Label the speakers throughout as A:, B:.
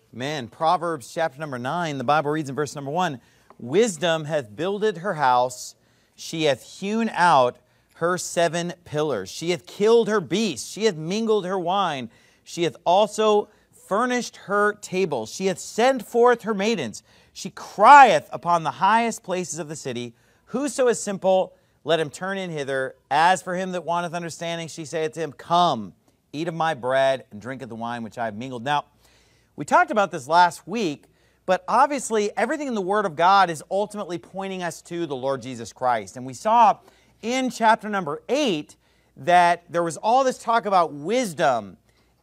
A: Man, Proverbs chapter number 9, the Bible reads in verse number 1, Wisdom hath builded her house, she hath hewn out her 7 pillars. She hath killed her beasts, she hath mingled her wine, she hath also furnished her tables, she hath sent forth her maidens. She crieth upon the highest places of the city, Whoso is simple, let him turn in hither. As for him that wanteth understanding, she saith to him, Come, eat of my bread, and drink of the wine which I have mingled. Now, we talked about this last week, but obviously everything in the Word of God is ultimately pointing us to the Lord Jesus Christ. And we saw in chapter number 8 that there was all this talk about wisdom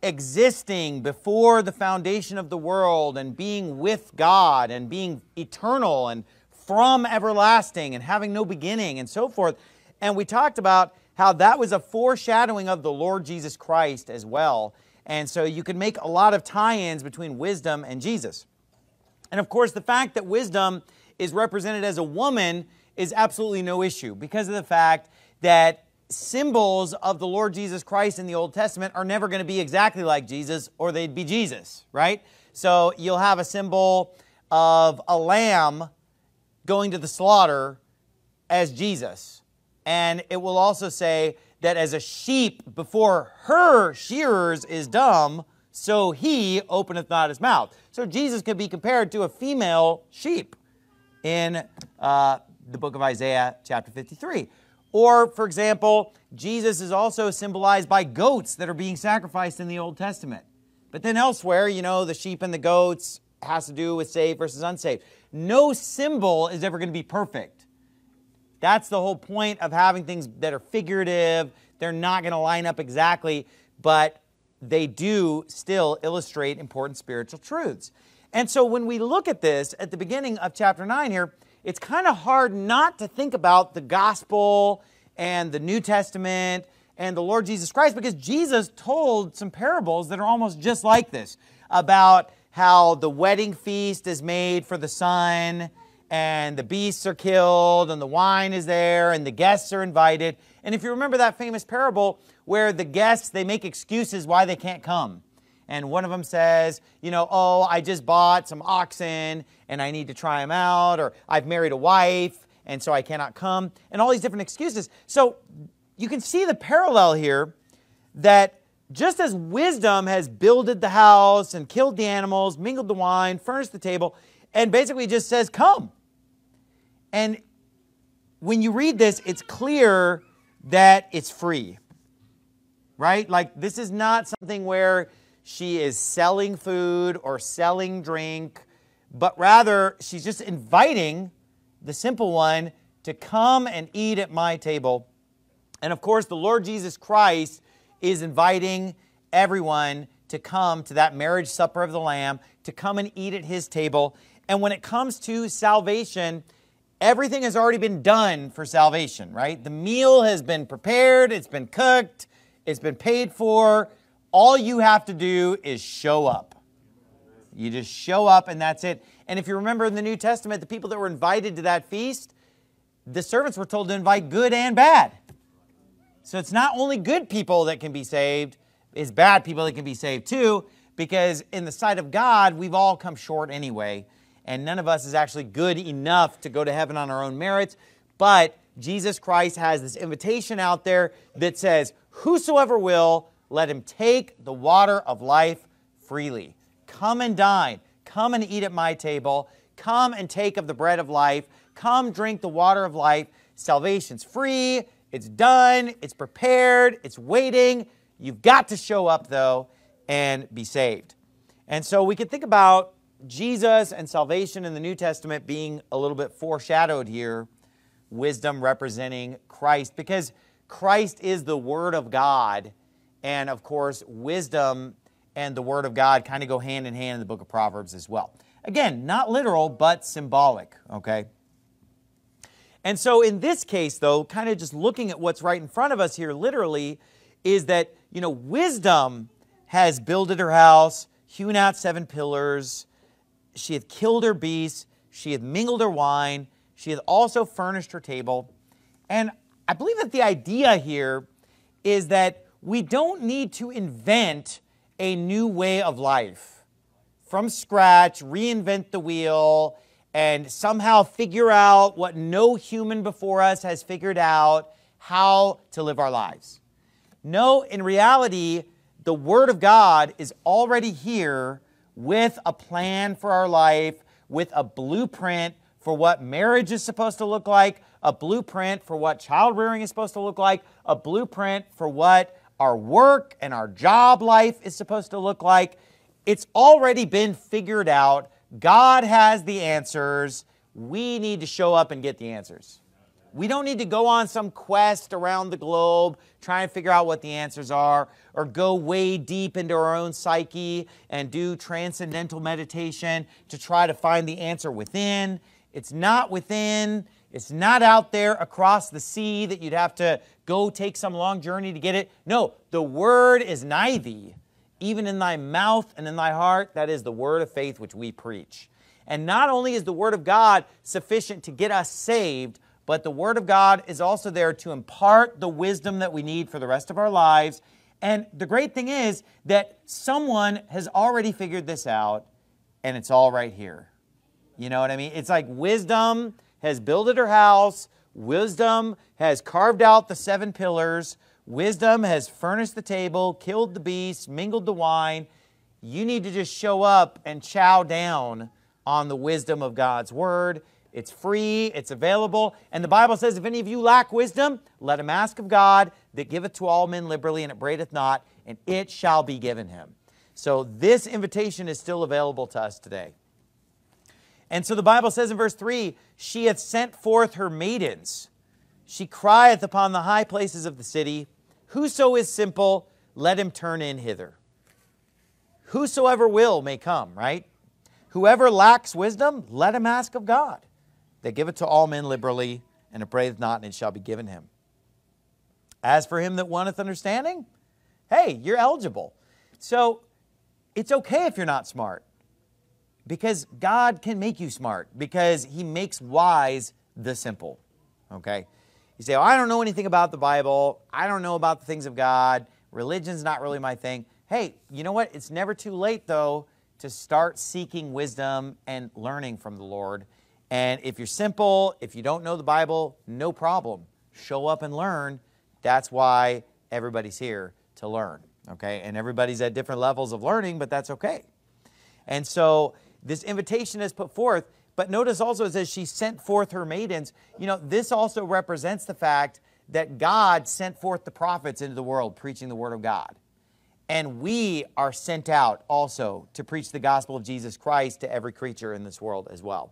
A: existing before the foundation of the world and being with God and being eternal and from everlasting and having no beginning and so forth. And we talked about how that was a foreshadowing of the Lord Jesus Christ as well. And so you can make a lot of tie-ins between wisdom and Jesus. And of course, the fact that wisdom is represented as a woman is absolutely no issue because of the fact that symbols of the Lord Jesus Christ in the Old Testament are never going to be exactly like Jesus or they'd be Jesus, right? So you'll have a symbol of a lamb going to the slaughter as Jesus. And it will also say that as a sheep before her shearers is dumb, so he openeth not his mouth. So Jesus could be compared to a female sheep in the book of Isaiah chapter 53. Or, for example, Jesus is also symbolized by goats that are being sacrificed in the Old Testament. But then elsewhere, you know, the sheep and the goats has to do with saved versus unsaved. No symbol is ever going to be perfect. That's the whole point of having things that are figurative. They're not going to line up exactly, but they do still illustrate important spiritual truths. And so when we look at this at the beginning of chapter 9 here, it's kind of hard not to think about the gospel and the New Testament and the Lord Jesus Christ, because Jesus told some parables that are almost just like this, about how the wedding feast is made for the son, and the beasts are killed, and the wine is there, and the guests are invited. And if you remember that famous parable where the guests, they make excuses why they can't come. And one of them says, you know, oh, I just bought some oxen, and I need to try them out, or I've married a wife, and so I cannot come, and all these different excuses. So you can see the parallel here that just as wisdom has builded the house and killed the animals, mingled the wine, furnished the table, and basically just says, come. And when you read this, it's clear that it's free, right? Like, this is not something where she is selling food or selling drink, but rather she's just inviting the simple one to come and eat at my table. And of course, the Lord Jesus Christ is inviting everyone to come to that marriage supper of the Lamb, to come and eat at his table. And when it comes to salvation, everything has already been done for salvation, right? The meal has been prepared, it's been cooked, it's been paid for. All you have to do is show up. You just show up and that's it. And if you remember in the New Testament, the people that were invited to that feast, the servants were told to invite good and bad. So it's not only good people that can be saved, it's bad people that can be saved too, because in the sight of God, we've all come short anyway. And none of us is actually good enough to go to heaven on our own merits. But Jesus Christ has this invitation out there that says, whosoever will, let him take the water of life freely. Come and dine. Come and eat at my table. Come and take of the bread of life. Come drink the water of life. Salvation's free. It's done. It's prepared. It's waiting. You've got to show up, though, and be saved. And so we could think about Jesus and salvation in the New Testament being a little bit foreshadowed here, wisdom representing Christ, because Christ is the Word of God, and of course, wisdom and the Word of God kind of go hand in hand in the book of Proverbs as well. Again, not literal, but symbolic, okay? And so in this case, though, kind of just looking at what's right in front of us here literally, is that, you know, wisdom has builded her house, hewn out 7 pillars, she hath killed her beasts, she hath mingled her wine, she hath also furnished her table. And I believe that the idea here is that we don't need to invent a new way of life from scratch, reinvent the wheel, and somehow figure out what no human before us has figured out, how to live our lives. No, in reality, the Word of God is already here with a plan for our life, with a blueprint for what marriage is supposed to look like, a blueprint for what child rearing is supposed to look like, a blueprint for what our work and our job life is supposed to look like. It's already been figured out. God has the answers. We need to show up and get the answers. We don't need to go on some quest around the globe trying to figure out what the answers are, or go way deep into our own psyche and do transcendental meditation to try to find the answer within. It's not within. It's not out there across the sea that you'd have to go take some long journey to get it. No, the Word is nigh thee, even in thy mouth and in thy heart. That is the word of faith which we preach. And not only is the Word of God sufficient to get us saved, but the Word of God is also there to impart the wisdom that we need for the rest of our lives. And the great thing is that someone has already figured this out, and it's all right here. You know what I mean? It's like wisdom has builded her house. Wisdom has carved out the 7 pillars. Wisdom has furnished the table, killed the beast, mingled the wine. You need to just show up and chow down on the wisdom of God's Word. It's free, it's available. And the Bible says, if any of you lack wisdom, let him ask of God, that giveth to all men liberally, and it upbraideth not, and it shall be given him. So this invitation is still available to us today. And so the Bible says in verse 3, she hath sent forth her maidens. She crieth upon the high places of the city, whoso is simple, let him turn in hither. Whosoever will may come, right? Whoever lacks wisdom, let him ask of God, that giveth to all men liberally, and upbraideth not, and it shall be given him. As for him that wanteth understanding, hey, you're eligible. So it's okay if you're not smart, because God can make you smart, because he makes wise the simple, okay? You say, oh, I don't know anything about the Bible. I don't know about the things of God. Religion's not really my thing. Hey, you know what? It's never too late, though, to start seeking wisdom and learning from the Lord. And if you're simple, if you don't know the Bible, no problem. Show up and learn. That's why everybody's here to learn, okay? And everybody's at different levels of learning, but that's okay. And so this invitation is put forth, but notice also it says she sent forth her maidens. You know, this also represents the fact that God sent forth the prophets into the world preaching the Word of God. And we are sent out also to preach the gospel of Jesus Christ to every creature in this world as well.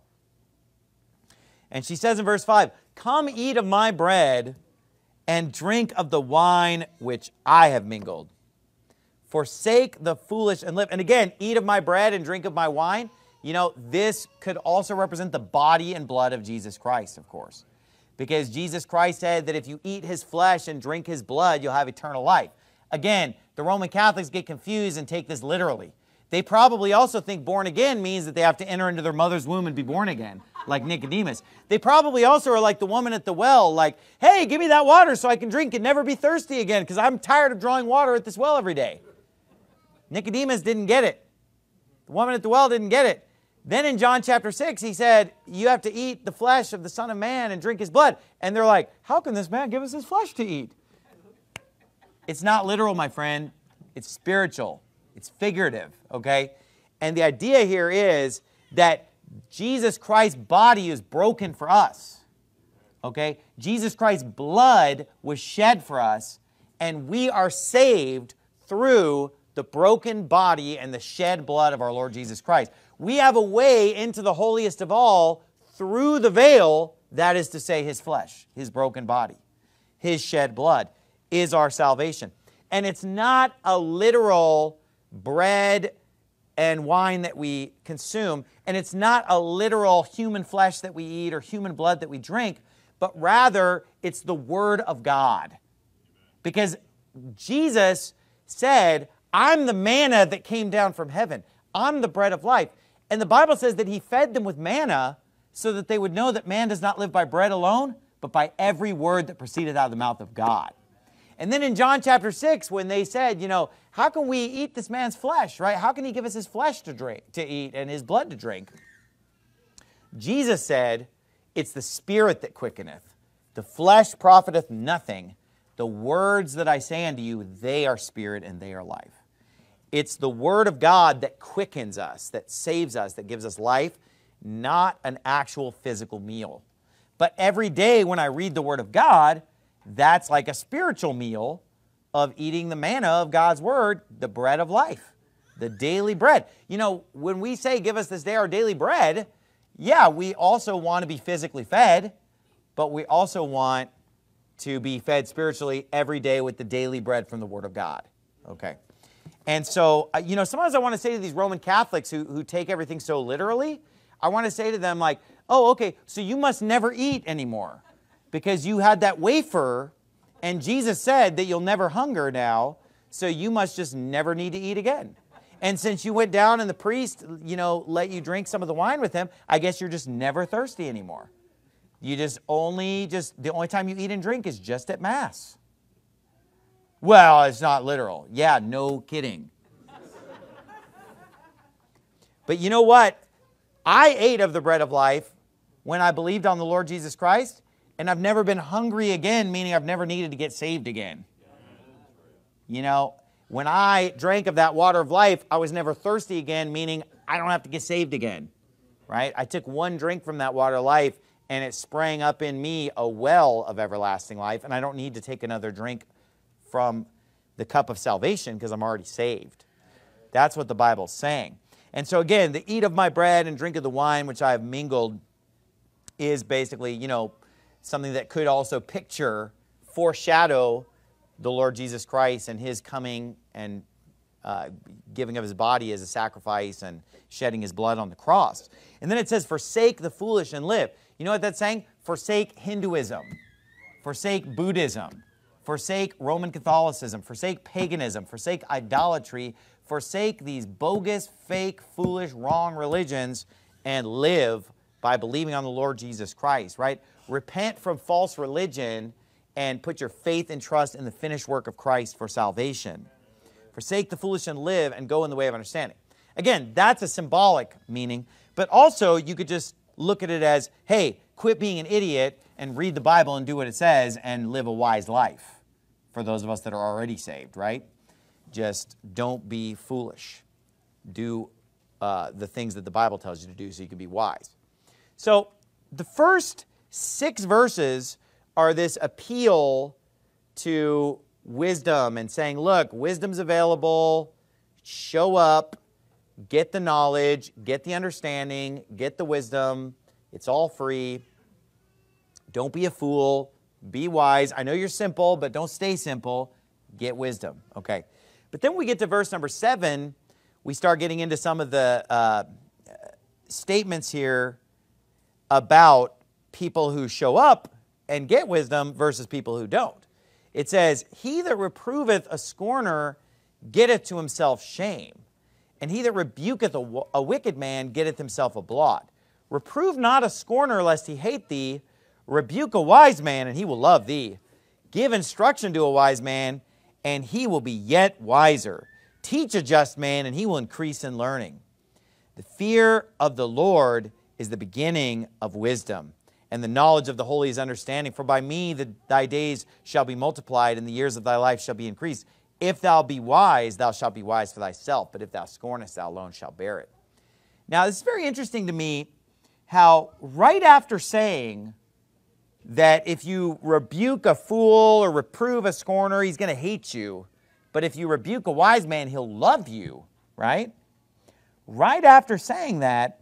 A: And she says in verse 5, come eat of my bread and drink of the wine which I have mingled. Forsake the foolish and live. And again, eat of my bread and drink of my wine. You know, this could also represent the body and blood of Jesus Christ, of course. Because Jesus Christ said that if you eat his flesh and drink his blood, you'll have eternal life. Again, the Roman Catholics get confused and take this literally. They probably also think born again means that they have to enter into their mother's womb and be born again, like Nicodemus. They probably also are like the woman at the well, like, hey, give me that water so I can drink and never be thirsty again, because I'm tired of drawing water at this well every day. Nicodemus didn't get it. The woman at the well didn't get it. Then in John chapter 6, he said, you have to eat the flesh of the Son of Man and drink his blood. And they're like, how can this man give us his flesh to eat? It's not literal, my friend. It's spiritual. It's figurative, okay? And the idea here is that Jesus Christ's body is broken for us, okay? Jesus Christ's blood was shed for us, and we are saved through the broken body and the shed blood of our Lord Jesus Christ. We have a way into the holiest of all through the veil, that is to say his flesh, his broken body. His shed blood is our salvation. And it's not a literal bread and wine that we consume, and it's not a literal human flesh that we eat or human blood that we drink, but rather it's the Word of God. Because Jesus said, I'm the manna that came down from heaven. I'm the bread of life. And the Bible says that he fed them with manna so that they would know that man does not live by bread alone, but by every word that proceeded out of the mouth of God. And then in John chapter 6, when they said, how can we eat this man's flesh, right? How can he give us his flesh to eat and his blood to drink? Jesus said, it's the Spirit that quickeneth. The flesh profiteth nothing. The words that I say unto you, they are spirit and they are life. It's the Word of God that quickens us, that saves us, that gives us life, not an actual physical meal. But every day when I read the Word of God, that's like a spiritual meal of eating the manna of God's Word, the bread of life, the daily bread. When we say, give us this day our daily bread, yeah, we also want to be physically fed, but we also want to be fed spiritually every day with the daily bread from the Word of God. Okay. And so, sometimes I want to say to these Roman Catholics who take everything so literally, I want to say to them like, oh, okay, so you must never eat anymore because you had that wafer and Jesus said that you'll never hunger now, so you must just never need to eat again. And since you went down and the priest, let you drink some of the wine with him, I guess you're just never thirsty anymore. You the only time you eat and drink is just at Mass. Well, it's not literal. Yeah, no kidding. But you know what? I ate of the bread of life when I believed on the Lord Jesus Christ, and I've never been hungry again, meaning I've never needed to get saved again. When I drank of that water of life, I was never thirsty again, meaning I don't have to get saved again, right? I took one drink from that water of life, and it sprang up in me a well of everlasting life, and I don't need to take another drink from the cup of salvation because I'm already saved. That's what the Bible's saying. And so again, the eat of my bread and drink of the wine which I have mingled is basically, something that could also foreshadow the Lord Jesus Christ and His coming and giving of His body as a sacrifice and shedding His blood on the cross. And then it says, forsake the foolish and live. You know what that's saying? Forsake Hinduism. Forsake Buddhism. Forsake Roman Catholicism. Forsake paganism. Forsake idolatry. Forsake these bogus, fake, foolish, wrong religions and live by believing on the Lord Jesus Christ, right? Repent from false religion and put your faith and trust in the finished work of Christ for salvation. Forsake the foolish and live and go in the way of understanding. Again, that's a symbolic meaning, but also you could just look at it as, hey, quit being an idiot and read the Bible and do what it says and live a wise life for those of us that are already saved, right? Just don't be foolish. Do the things that the Bible tells you to do so you can be wise. So the first 6 verses are this appeal to wisdom and saying, look, wisdom's available, show up, get the knowledge, get the understanding, get the wisdom. It's all free. Don't be a fool. Be wise. I know you're simple, but don't stay simple. Get wisdom. Okay. But then we get to verse number 7. We start getting into some of the statements here about people who show up and get wisdom versus people who don't. It says, he that reproveth a scorner getteth to himself shame, and he that rebuketh a wicked man getteth himself a blot. Reprove not a scorner lest he hate thee. Rebuke a wise man, and he will love thee. Give instruction to a wise man, and he will be yet wiser. Teach a just man, and he will increase in learning. The fear of the Lord is the beginning of wisdom, and the knowledge of the holy is understanding. For by me thy days shall be multiplied, and the years of thy life shall be increased. If thou be wise, thou shalt be wise for thyself, but if thou scornest, thou alone shalt bear it. Now, this is very interesting to me, how right after saying that if you rebuke a fool or reprove a scorner, he's going to hate you. But if you rebuke a wise man, he'll love you, right? Right after saying that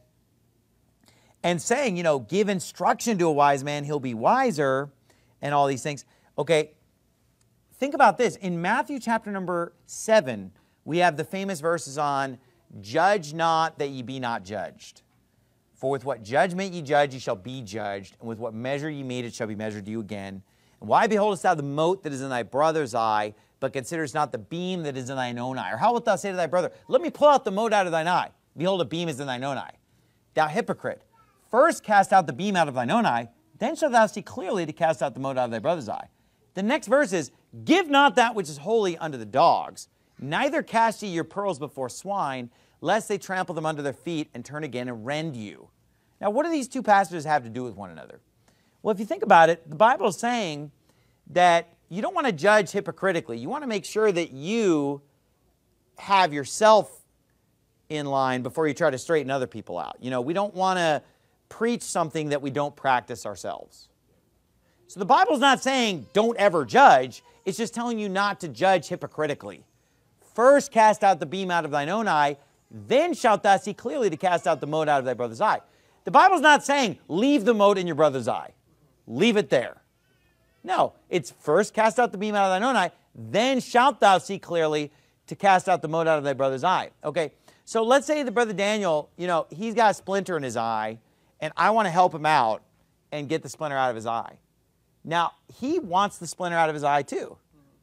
A: and saying, give instruction to a wise man, he'll be wiser, and all these things. Okay, think about this. In Matthew chapter number 7, we have the famous verses on, judge not that ye be not judged. For with what judgment ye judge, ye shall be judged, and with what measure ye mete, it shall be measured to you again. And why beholdest thou the mote that is in thy brother's eye, but considerest not the beam that is in thine own eye? Or how wilt thou say to thy brother, let me pull out the mote out of thine eye? Behold, a beam is in thine own eye. Thou hypocrite, first cast out the beam out of thine own eye, then shalt thou see clearly to cast out the mote out of thy brother's eye. The next verse is, give not that which is holy unto the dogs, neither cast ye your pearls before swine, lest they trample them under their feet and turn again and rend you. Now, what do these two passages have to do with one another? Well, if you think about it, the Bible is saying that you don't want to judge hypocritically. You want to make sure that you have yourself in line before you try to straighten other people out. You know, we don't want to preach something that we don't practice ourselves. So the Bible's not saying don't ever judge. It's just telling you not to judge hypocritically. First cast out the beam out of thine own eye, then shalt thou see clearly to cast out the mote out of thy brother's eye. The Bible's not saying leave the mote in your brother's eye. Leave it there. No, it's first cast out the beam out of thine own eye, then shalt thou see clearly to cast out the mote out of thy brother's eye. Okay, so let's say the brother Daniel, you know, he's got a splinter in his eye, and I want to help him out and get the splinter out of his eye. Now, he wants the splinter out of his eye too.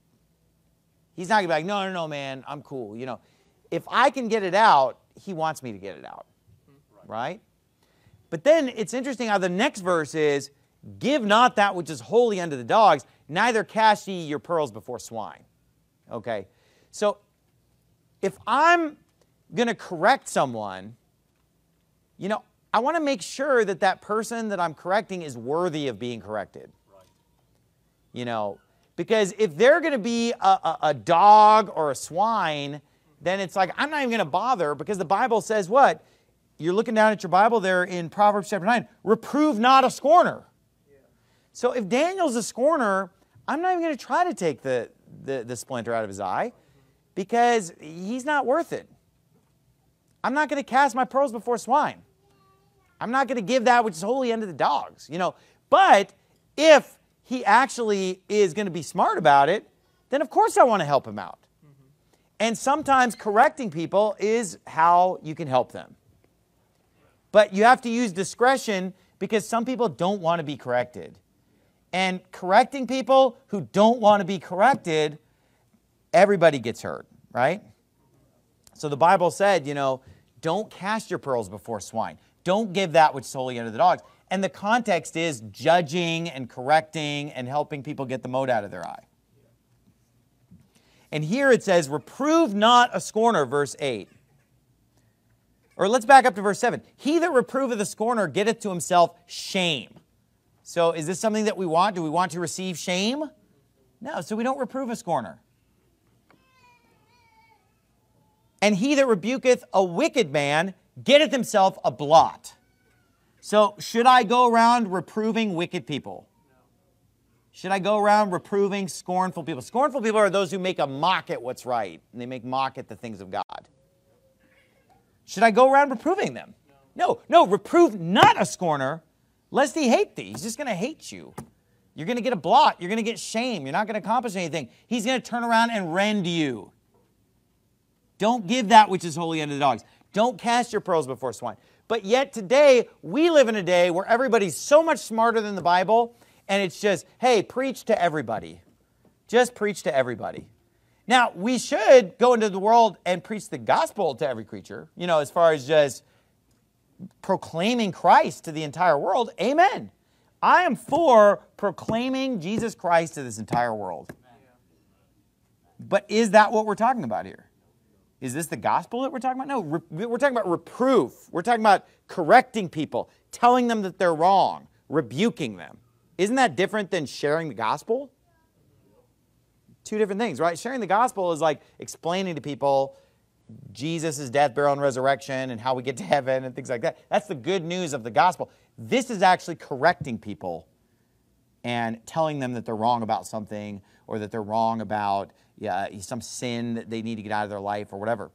A: He's not going to be like, no, man, I'm cool. You know, if I can get it out, he wants me to get it out, right? But then it's interesting how the next verse is, give not that which is holy unto the dogs, neither cast ye your pearls before swine. Okay, so if I'm going to correct someone, you know, I want to make sure that that person that I'm correcting is worthy of being corrected. Right. You know, because if they're going to be a dog or a swine, then it's like, I'm not even going to bother, because the Bible says what? You're looking down at your Bible there in Proverbs chapter 9, reprove not a scorner. Yeah. So if Daniel's a scorner, I'm not even going to try to take the splinter out of his eye, because he's not worth it. I'm not going to cast my pearls before swine. I'm not going to give that which is holy unto the dogs, you know. But if he actually is going to be smart about it, then of course I want to help him out. Mm-hmm. And sometimes correcting people is how you can help them. But you have to use discretion, because some people don't want to be corrected. And correcting people who don't want to be corrected, everybody gets hurt, right? So the Bible said, you know, don't cast your pearls before swine. Don't give that which is holy unto the dogs. And the context is judging and correcting and helping people get the mote out of their eye. And here it says, reprove not a scorner, verse 8. Or let's back up to verse 7. He that reproveth a scorner getteth to himself shame. So is this something that we want? Do we want to receive shame? No, so we don't reprove a scorner. And he that rebuketh a wicked man getteth himself a blot. So should I go around reproving wicked people? Should I go around reproving scornful people? Scornful people are those who make a mock at what's right, and they make mock at the things of God. Should I go around reproving them? No, reprove not a scorner, lest he hate thee. He's just going to hate you. You're going to get a blot. You're going to get shame. You're not going to accomplish anything. He's going to turn around and rend you. Don't give that which is holy unto the dogs. Don't cast your pearls before swine. But yet today, we live in a day where everybody's so much smarter than the Bible, and it's just, hey, preach to everybody. Just preach to everybody. Now, we should go into the world and preach the gospel to every creature, you know, as far as just proclaiming Christ to the entire world. Amen. I am for proclaiming Jesus Christ to this entire world. But is that what we're talking about here? Is this the gospel that we're talking about? No, we're talking about reproof. We're talking about correcting people, telling them that they're wrong, rebuking them. Isn't that different than sharing the gospel? Two different things, right? Sharing the gospel is like explaining to people Jesus' death, burial, and resurrection and how we get to heaven and things like that. That's the good news of the gospel. This is actually correcting people and telling them that they're wrong about something, or that they're wrong about some sin that they need to get out of their life or whatever.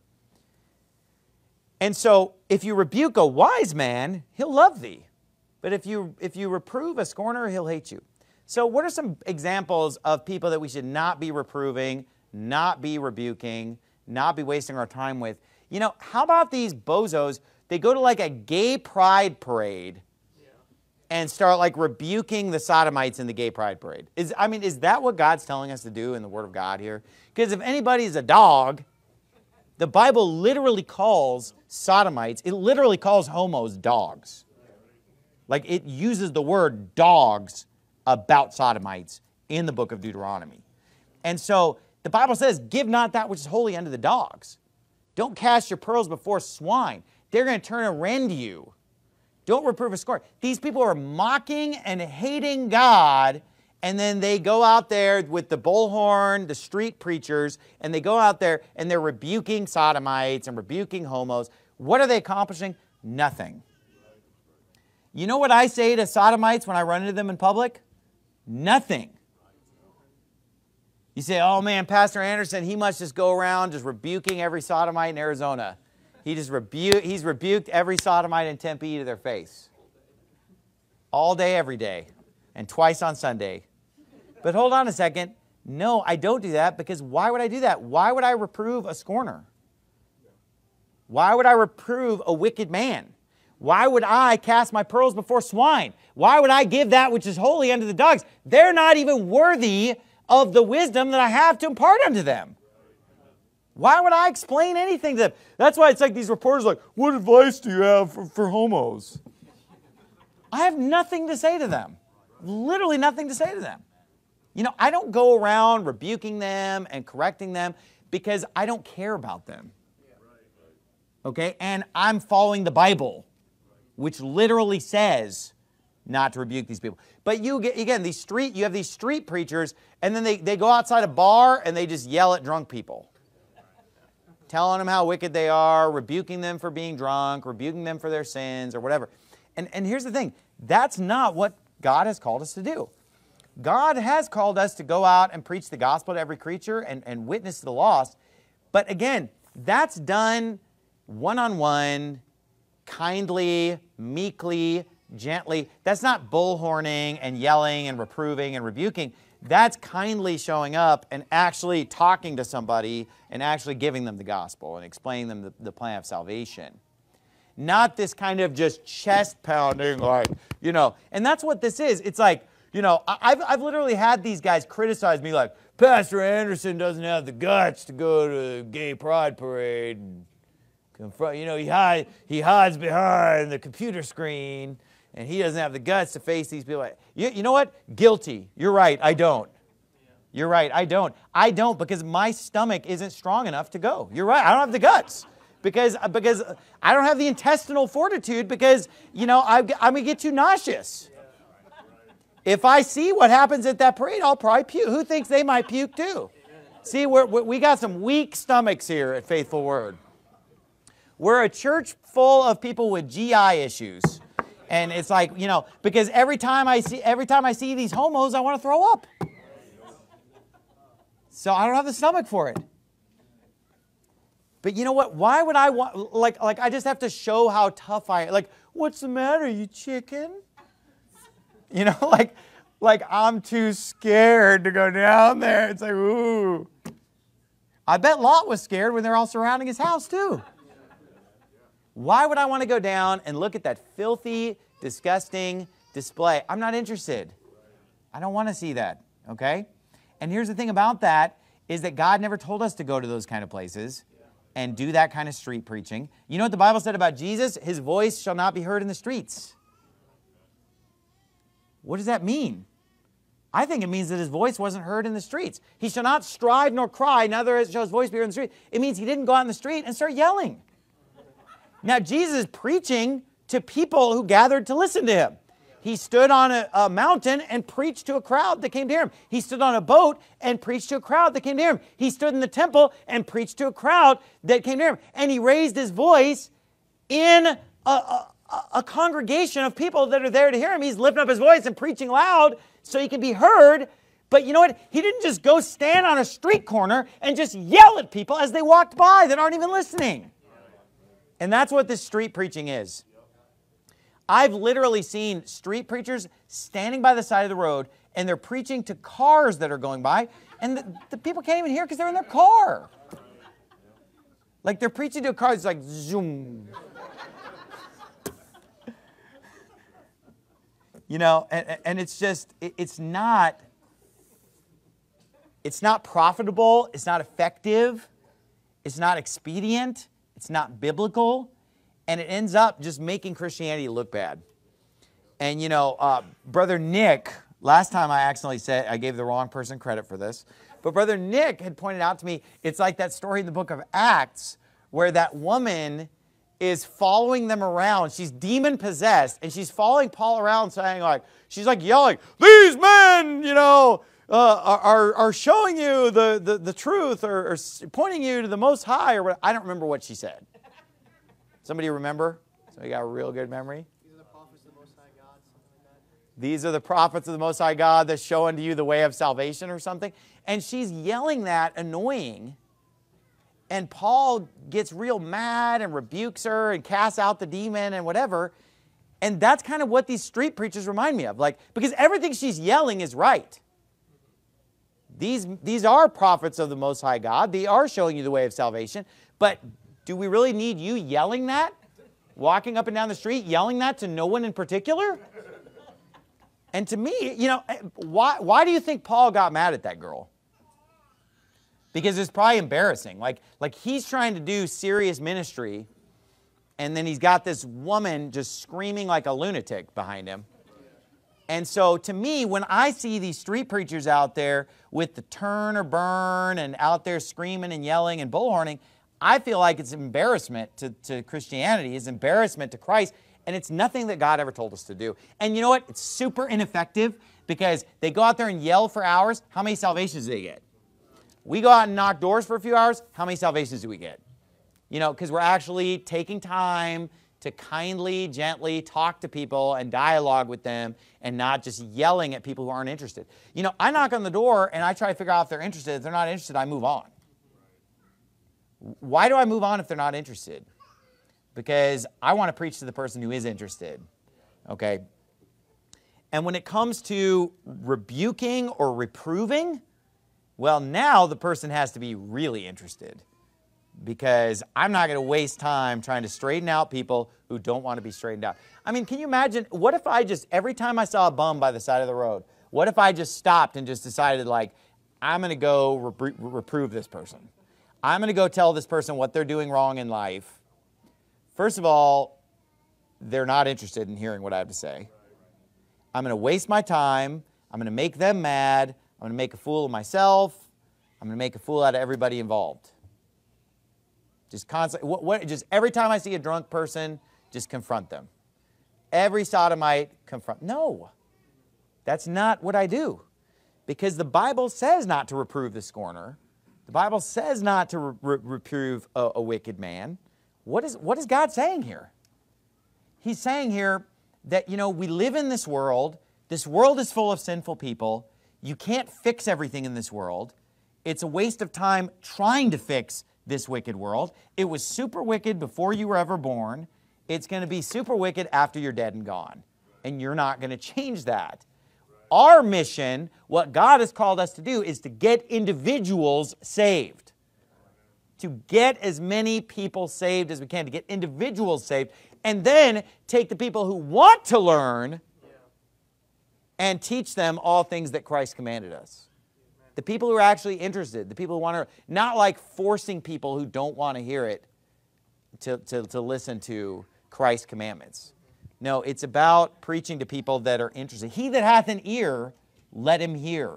A: And so if you rebuke a wise man, he'll love thee. But if you reprove a scorner, he'll hate you. So what are some examples of people that we should not be reproving, not be rebuking, not be wasting our time with? You know, how about these bozos? They go to like a gay pride parade and start like rebuking the sodomites in the gay pride parade. Is that what God's telling us to do in the Word of God here? Because if anybody's a dog, the Bible literally calls sodomites, it literally calls homos dogs. Like it uses the word dogs about sodomites in the book of Deuteronomy. And so the Bible says, give not that which is holy unto the dogs. Don't cast your pearls before swine. They're going to turn and rend you. Don't reprove or scorn. These people are mocking and hating God, and then they go out there with the bullhorn, the street preachers, and they go out there and they're rebuking sodomites and rebuking homos. What are they accomplishing? Nothing. You know what I say to sodomites when I run into them in public? Nothing. You say, oh man, Pastor Anderson, he must just go around just rebuking every sodomite in Arizona. He's rebuked every sodomite in Tempe to their face. All day, every day. And twice on Sunday. But hold on a second. No, I don't do that, because why would I do that? Why would I reprove a scorner? Why would I reprove a wicked man? Why would I cast my pearls before swine? Why would I give that which is holy unto the dogs? They're not even worthy of the wisdom that I have to impart unto them. Why would I explain anything to them? That's why it's like these reporters are like, what advice do you have for homos? I have nothing to say to them. Literally nothing to say to them. You know, I don't go around rebuking them and correcting them because I don't care about them. Okay? And I'm following the Bible, which literally says not to rebuke these people. But you have these street preachers, and then they go outside a bar and they just yell at drunk people. Telling them how wicked they are, rebuking them for being drunk, rebuking them for their sins or whatever. And here's the thing. That's not what God has called us to do. God has called us to go out and preach the gospel to every creature and witness to the lost. But again, that's done one-on-one, kindly, meekly, gently. That's not bullhorning and yelling and reproving and rebuking. That's kindly showing up and actually talking to somebody and actually giving them the gospel and explaining them the plan of salvation. Not this kind of just chest pounding, like, you know. And that's what this is. It's like, you know, I've literally had these guys criticize me like, Pastor Anderson doesn't have the guts to go to a gay pride parade and confront, you know, he hides behind the computer screen and he doesn't have the guts to face these people. You know what? Guilty. You're right. I don't. You're right. I don't. I don't because my stomach isn't strong enough to go. You're right. I don't have the guts. Because I don't have the intestinal fortitude because, you know, I'm going to get too nauseous. If I see what happens at that parade, I'll probably puke. Who thinks they might puke too? See, we got some weak stomachs here at Faithful Word. We're a church full of people with GI issues. And it's like, you know, because every time I see these homos, I want to throw up. So I don't have the stomach for it. But you know what? Why would I want, like I just have to show how tough I am. Like, what's the matter, you chicken? You know, like I'm too scared to go down there. It's like, ooh. I bet Lot was scared when they're all surrounding his house too. Why would I want to go down and look at that filthy, disgusting display? I'm not interested. I don't want to see that, okay? And here's the thing about that is that God never told us to go to those kind of places and do that kind of street preaching. You know what the Bible said about Jesus? His voice shall not be heard in the streets. What does that mean? I think it means that his voice wasn't heard in the streets. He shall not strive nor cry, neither shall his voice be heard in the street. It means he didn't go out in the street and start yelling. Now, Jesus is preaching to people who gathered to listen to him. He stood on a mountain and preached to a crowd that came to hear him. He stood on a boat and preached to a crowd that came to hear him. He stood in the temple and preached to a crowd that came to hear him. And he raised his voice in a congregation of people that are there to hear him. He's lifting up his voice and preaching loud so he can be heard. But you know what? He didn't just go stand on a street corner and just yell at people as they walked by that aren't even listening. And that's what this street preaching is. I've literally seen street preachers standing by the side of the road and they're preaching to cars that are going by and the people can't even hear because they're in their car. Like they're preaching to a car that's like zoom. You know, and it's just, it's not profitable, it's not effective, it's not expedient, it's not biblical. And it ends up just making Christianity look bad. And, you know, Brother Nick last time I accidentally said, I gave the wrong person credit for this. But Brother Nick had pointed out to me, it's like that story in the book of Acts where that woman is following them around. She's demon possessed, and she's following Paul around saying, like, she's like yelling, these men, are showing you the truth or pointing you to the Most High, or what. I don't remember what she said. Somebody remember? Somebody got a real good memory?
B: These are the prophets of the Most High God, something like that.
A: These are the prophets of the Most High God that show unto you the way of salvation or something. And she's yelling that, annoying. And Paul gets real mad and rebukes her and casts out the demon and whatever. And that's kind of what these street preachers remind me of. Like, because everything she's yelling is right. These are prophets of the Most High God. They are showing you the way of salvation. But do we really need you yelling that? Walking up and down the street, yelling that to no one in particular? And to me, why do you think Paul got mad at that girl? Because it's probably embarrassing. Like he's trying to do serious ministry, and then he's got this woman just screaming like a lunatic behind him. And so to me, when I see these street preachers out there with the turn or burn and out there screaming and yelling and bullhorning, I feel like it's embarrassment to Christianity, it's embarrassment to Christ, and it's nothing that God ever told us to do. And you know what? It's super ineffective because they go out there and yell for hours. How many salvations do they get? We go out and knock doors for a few hours. How many salvations do we get? Because we're actually taking time to kindly, gently talk to people and dialogue with them and not just yelling at people who aren't interested. I knock on the door and I try to figure out if they're interested. If they're not interested, I move on. Why do I move on if they're not interested? Because I want to preach to the person who is interested. Okay? And when it comes to rebuking or reproving, well, now the person has to be really interested, because I'm not going to waste time trying to straighten out people who don't want to be straightened out. I mean, can you imagine, what if I just, every time I saw a bum by the side of the road, what if I just stopped and just decided, like, I'm going to go reprove this person. I'm going to go tell this person what they're doing wrong in life. First of all, they're not interested in hearing what I have to say. I'm going to waste my time. I'm going to make them mad. I'm going to make a fool of myself. I'm going to make a fool out of everybody involved. Just constantly, just every time I see a drunk person, just confront them. Every sodomite, confront. No, that's not what I do. Because the Bible says not to reprove the scorner. The Bible says not to reprove a wicked man. What is God saying here? He's saying here that, we live in this world. This world is full of sinful people. You can't fix everything in this world. It's a waste of time trying to fix this wicked world. It was super wicked before you were ever born. It's going to be super wicked after you're dead and gone. And you're not going to change that. Our mission, what God has called us to do, is to get individuals saved. To get as many people saved as we can, to get individuals saved, and then take the people who want to learn and teach them all things that Christ commanded us. The people who are actually interested, the people who want to, not like forcing people who don't want to hear it to listen to Christ's commandments. No, it's about preaching to people that are interested. He that hath an ear, let him hear.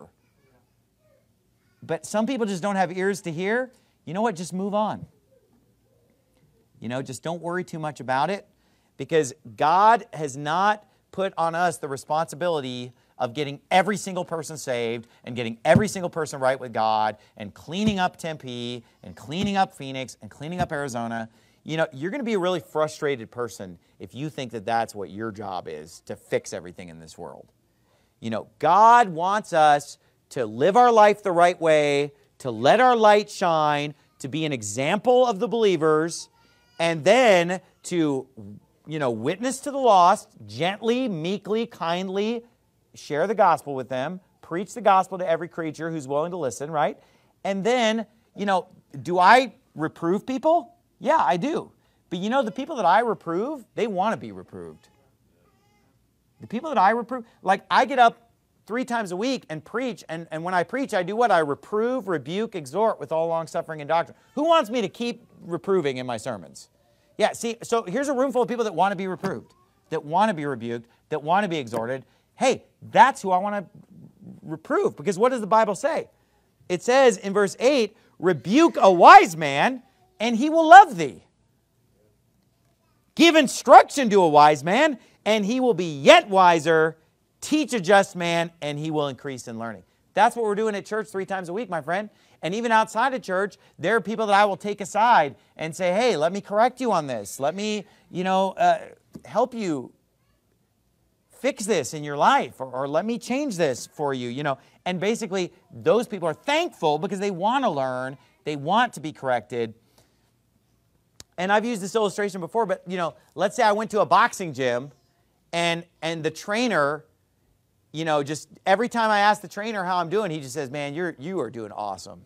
A: But some people just don't have ears to hear. You know what? Just move on. Just don't worry too much about it, because God has not put on us the responsibility of getting every single person saved and getting every single person right with God and cleaning up Tempe and cleaning up Phoenix and cleaning up Arizona. You're going to be a really frustrated person if you think that that's what your job is, to fix everything in this world. God wants us to live our life the right way, to let our light shine, to be an example of the believers, and then to, witness to the lost, gently, meekly, kindly, share the gospel with them, preach the gospel to every creature who's willing to listen, right? And then, do I reprove people? Yeah, I do. But the people that I reprove, they want to be reproved. The people that I reprove, like I get up 3 times a week and preach, and when I preach, I do what? I reprove, rebuke, exhort with all long-suffering and doctrine. Who wants me to keep reproving in my sermons? Yeah, see, so here's a room full of people that want to be reproved, that want to be rebuked, that want to be exhorted. hey, that's who I want to reprove. Because what does the Bible say? It says in verse 8, rebuke a wise man, and he will love thee. Give instruction to a wise man, and he will be yet wiser. Teach a just man, and he will increase in learning. That's what we're doing at church 3 times a week, my friend. And even outside of church, there are people that I will take aside and say, hey, let me correct you on this. Let me, help you fix this in your life, or let me change this for you, And basically, those people are thankful because they want to learn. They want to be corrected. And I've used this illustration before, but, let's say I went to a boxing gym and the trainer, just every time I ask the trainer how I'm doing, he just says, man, you are doing awesome.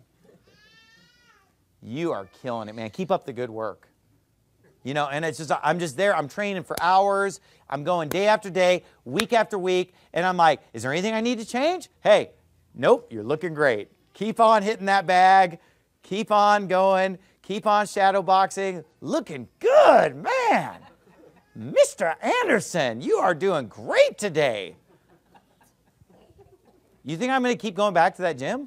A: You are killing it, man. Keep up the good work. And it's just, I'm just there. I'm training for hours. I'm going day after day, week after week. And I'm like, is there anything I need to change? Hey, nope, you're looking great. Keep on hitting that bag. Keep on going. Keep on shadow boxing. Looking good, man. Mr. Anderson, you are doing great today. You think I'm going to keep going back to that gym?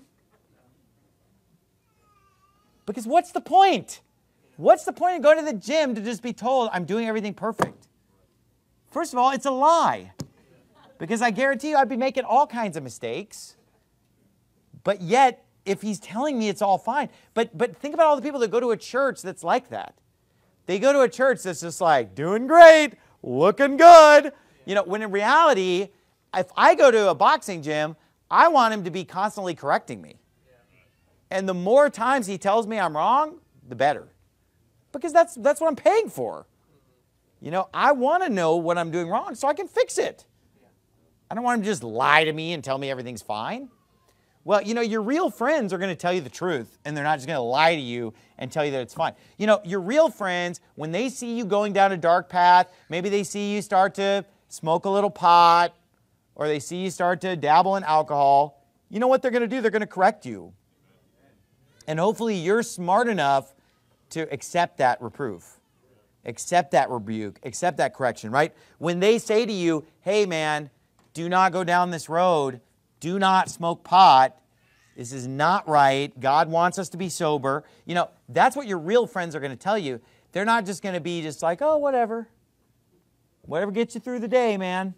A: Because what's the point? What's the point of going to the gym to just be told I'm doing everything perfect? First of all, it's a lie. Because I guarantee you I'd be making all kinds of mistakes. But yet, if he's telling me it's all fine. But think about all the people that go to a church that's like that. They go to a church that's just like, doing great, looking good. When in reality, if I go to a boxing gym, I want him to be constantly correcting me. And the more times he tells me I'm wrong, the better. Because that's what I'm paying for. I want to know what I'm doing wrong so I can fix it. I don't want him to just lie to me and tell me everything's fine. Well, your real friends are going to tell you the truth, and they're not just going to lie to you and tell you that it's fine. Your real friends, when they see you going down a dark path, maybe they see you start to smoke a little pot, or they see you start to dabble in alcohol, you know what they're going to do? They're going to correct you. And hopefully you're smart enough to accept that reproof, accept that rebuke, accept that correction, right? When they say to you, hey man, do not go down this road, do not smoke pot, this is not right, God wants us to be sober, that's what your real friends are going to tell you. They're not just going to be just like, oh, whatever gets you through the day, man.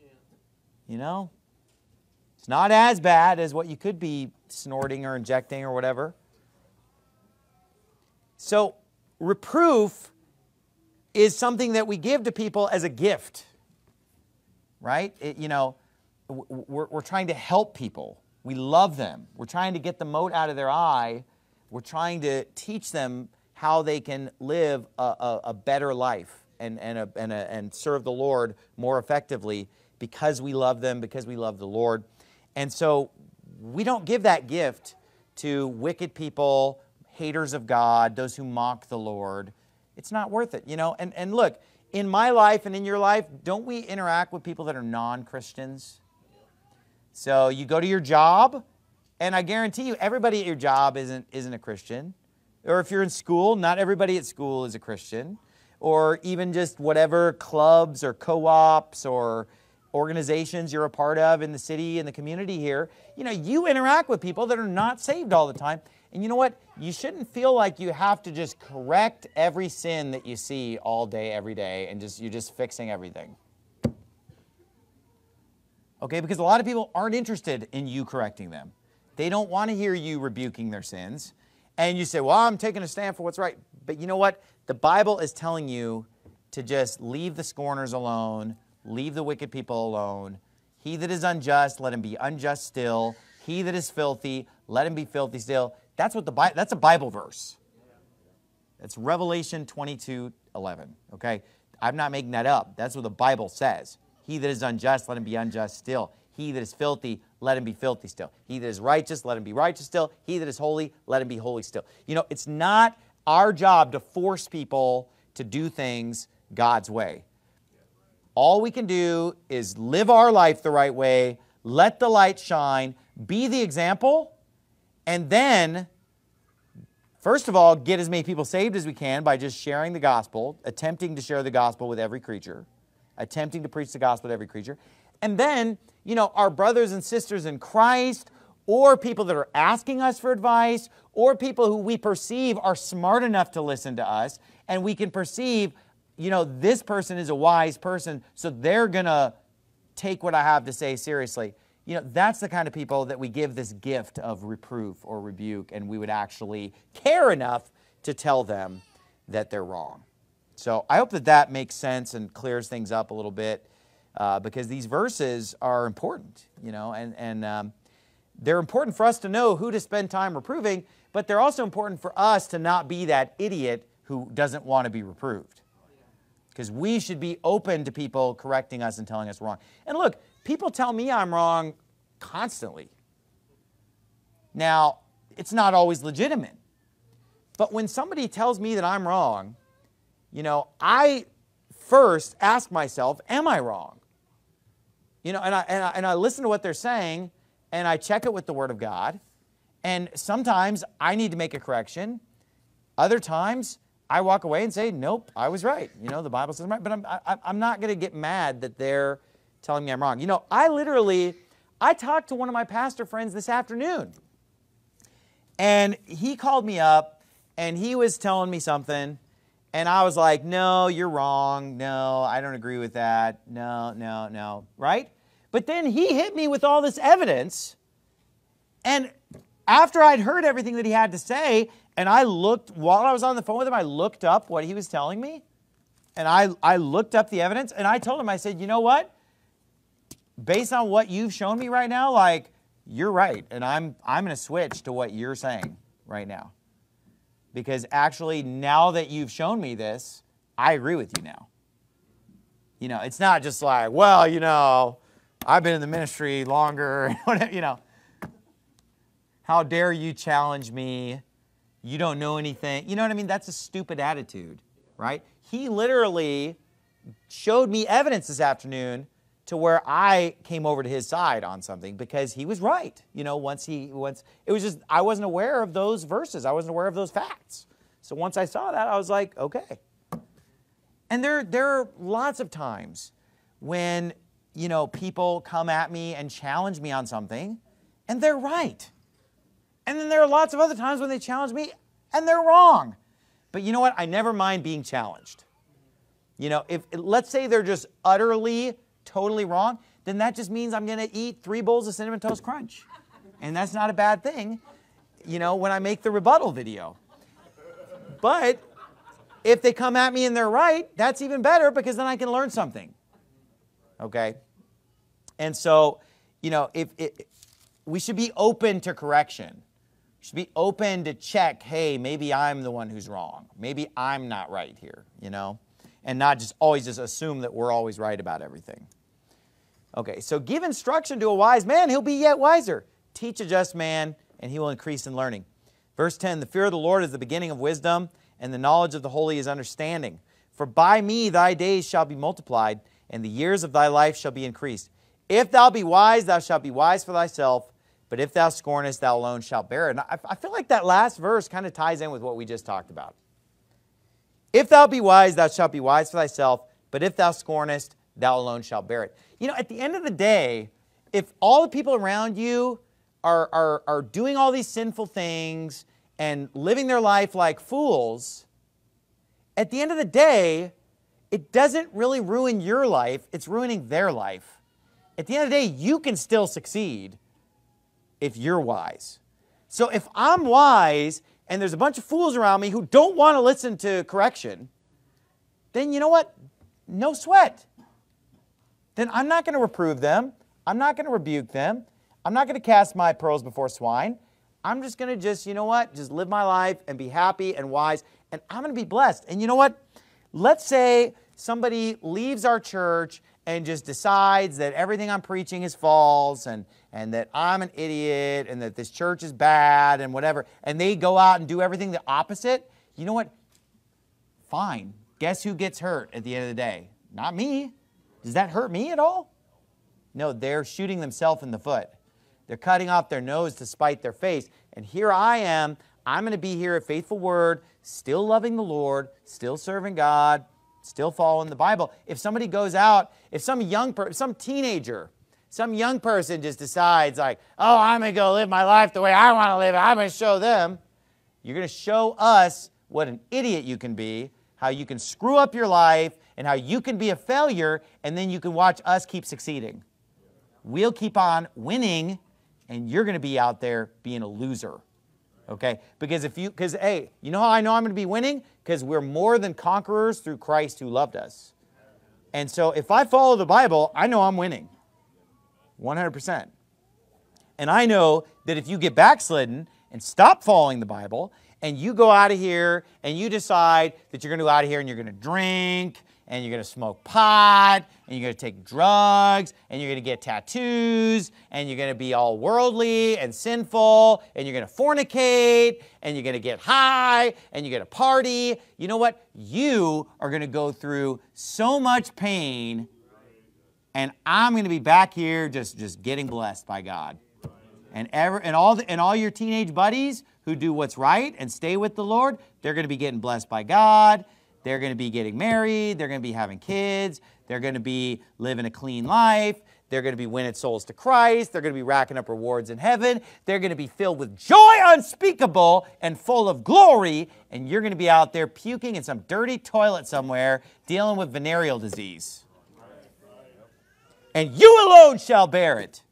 A: It's not as bad as what you could be snorting or injecting or whatever. So reproof is something that we give to people as a gift, right? We're trying to help people. We love them. We're trying to get the mote out of their eye. We're trying to teach them how they can live a better life and serve the Lord more effectively because we love them, because we love the Lord. And so we don't give that gift to wicked people, haters of God, those who mock the Lord. It's not worth it, And look, in my life and in your life, don't we interact with people that are non-Christians? So you go to your job, and I guarantee you everybody at your job isn't a Christian. Or if you're in school, not everybody at school is a Christian. Or even just whatever clubs or co-ops or organizations you're a part of in the city, in the community here. You interact with people that are not saved all the time. And you know what? You shouldn't feel like you have to just correct every sin that you see all day, every day, and you're just fixing everything. Okay, because a lot of people aren't interested in you correcting them. They don't want to hear you rebuking their sins. And you say, well, I'm taking a stand for what's right. But you know what? The Bible is telling you to just leave the scorners alone, leave the wicked people alone. He that is unjust, let him be unjust still. He that is filthy, let him be filthy still. That's a Bible verse. That's Revelation 22:11. Okay? I'm not making that up. That's what the Bible says. He that is unjust, let him be unjust still. He that is filthy, let him be filthy still. He that is righteous, let him be righteous still. He that is holy, let him be holy still. It's not our job to force people to do things God's way. All we can do is live our life the right way, let the light shine, be the example, and then, first of all, get as many people saved as we can by just sharing the gospel, attempting to share the gospel with every creature, attempting to preach the gospel to every creature. And then, our brothers and sisters in Christ, or people that are asking us for advice, or people who we perceive are smart enough to listen to us, and we can perceive, this person is a wise person, so they're going to take what I have to say seriously. That's the kind of people that we give this gift of reproof or rebuke, and we would actually care enough to tell them that they're wrong. So I hope that makes sense and clears things up a little bit, because these verses are important, and they're important for us to know who to spend time reproving, but they're also important for us to not be that idiot who doesn't want to be reproved. Because we should be open to people correcting us and telling us wrong. And look, people tell me I'm wrong constantly. Now, it's not always legitimate. But when somebody tells me that I'm wrong, I first ask myself, am I wrong? And I listen to what they're saying, and I check it with the Word of God. And sometimes I need to make a correction. Other times I walk away and say, nope, I was right. The Bible says I'm right. But I'm not going to get mad that they're telling me I'm wrong. I talked to one of my pastor friends this afternoon. And he called me up, and he was telling me something. And I was like, no, you're wrong. No, I don't agree with that. No, right? But then he hit me with all this evidence. And after I'd heard everything that he had to say, and while I was on the phone with him, I looked up what he was telling me. And I looked up the evidence, and I told him, I said, you know what? Based on what you've shown me right now, you're right. And I'm going to switch to what you're saying right now. Because actually, now that you've shown me this, I agree with you now. It's not just like, well, I've been in the ministry longer, How dare you challenge me? You don't know anything. You know what I mean? That's a stupid attitude, right? He literally showed me evidence this afternoon to where I came over to his side on something because he was right. Once it was just, I wasn't aware of those verses. I wasn't aware of those facts. So once I saw that, I was like, okay. And there are lots of times when, people come at me and challenge me on something, and they're right. And then there are lots of other times when they challenge me, and they're wrong. But you know what? I never mind being challenged. If let's say they're just utterly, totally wrong, then that just means I'm going to eat 3 bowls of Cinnamon Toast Crunch. And that's not a bad thing, when I make the rebuttal video. But if they come at me and they're right, that's even better because then I can learn something. Okay? And so, we should be open to correction. We should be open to check, hey, maybe I'm the one who's wrong. Maybe I'm not right here, and not just always just assume that we're always right about everything. Okay, so give instruction to a wise man, he'll be yet wiser. Teach a just man, and he will increase in learning. Verse 10, the fear of the Lord is the beginning of wisdom, and the knowledge of the holy is understanding. For by me thy days shall be multiplied, and the years of thy life shall be increased. If thou be wise, thou shalt be wise for thyself, but if thou scornest, thou alone shalt bear it. And I feel like that last verse kind of ties in with what we just talked about. If thou be wise, thou shalt be wise for thyself, but if thou scornest, thou alone shalt bear it. At the end of the day, if all the people around you are doing all these sinful things and living their life like fools, at the end of the day, it doesn't really ruin your life, it's ruining their life. At the end of the day, you can still succeed if you're wise. So if I'm wise and there's a bunch of fools around me who don't want to listen to correction, then you know what? No sweat. Then I'm not going to reprove them. I'm not going to rebuke them. I'm not going to cast my pearls before swine. I'm just going to just live my life and be happy and wise, and I'm going to be blessed. And you know what? Let's say somebody leaves our church and just decides that everything I'm preaching is false and that I'm an idiot and that this church is bad and whatever, and they go out and do everything the opposite. You know what? Fine. Guess who gets hurt at the end of the day? Not me. Does that hurt me at all? No, they're shooting themselves in the foot. They're cutting off their nose to spite their face. And here I am. I'm going to be here at Faithful Word, still loving the Lord, still serving God, still following the Bible. If somebody goes out, if some young person, some teenager, some young person just decides like, oh, I'm going to go live my life the way I want to live it, I'm going to show them, you're going to show us what an idiot you can be, how you can screw up your life, and how you can be a failure, and then you can watch us keep succeeding. We'll keep on winning, and you're going to be out there being a loser. Okay? Because hey, you know how I know I'm going to be winning? Because we're more than conquerors through Christ who loved us. And so if I follow the Bible, I know I'm winning. 100%. And I know that if you get backslidden and stop following the Bible, and you go out of here and you decide that you're going to go out of here and you're going to drink, and you're going to smoke pot, and you're going to take drugs, and you're going to get tattoos, and you're going to be all worldly and sinful, and you're going to fornicate, and you're going to get high, and you're going to party, you know what? You are going to go through so much pain, and I'm going to be back here just getting blessed by God. And all your teenage buddies who do what's right and stay with the Lord, they're going to be getting blessed by God. They're going to be getting married. They're going to be having kids. They're going to be living a clean life. They're going to be winning souls to Christ. They're going to be racking up rewards in heaven. They're going to be filled with joy unspeakable and full of glory. And you're going to be out there puking in some dirty toilet somewhere dealing with venereal disease. And you alone shall bear it.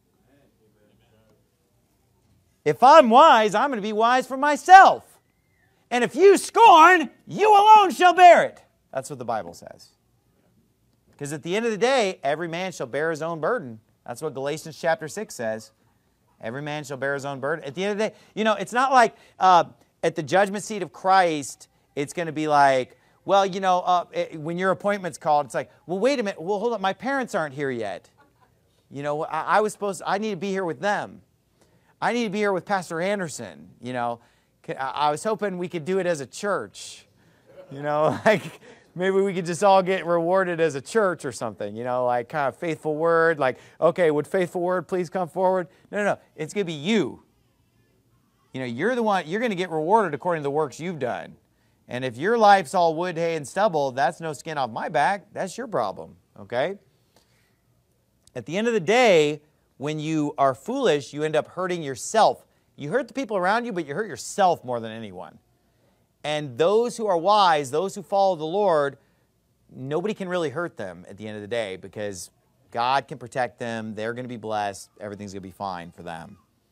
A: If I'm wise, I'm going to be wise for myself. And if you scorn, you alone shall bear it. That's what the Bible says. Because at the end of the day, every man shall bear his own burden. That's what Galatians chapter 6 says. Every man shall bear his own burden. At the end of the day, it's not like at the judgment seat of Christ, it's going to be like, well, when your appointment's called, it's like, well, wait a minute. Well, hold on. My parents aren't here yet. I need to be here with them. I need to be here with Pastor Anderson, I was hoping we could do it as a church, like maybe we could just all get rewarded as a church or something, like kind of faithful word, like, okay, would faithful word please come forward? No, it's going to be you. You're the one, you're going to get rewarded according to the works you've done. And if your life's all wood, hay, and stubble, that's no skin off my back. That's your problem, okay? At the end of the day, when you are foolish, you end up hurting yourself. You hurt the people around you, but you hurt yourself more than anyone. And those who are wise, those who follow the Lord, nobody can really hurt them at the end of the day because God can protect them. They're going to be blessed. Everything's going to be fine for them.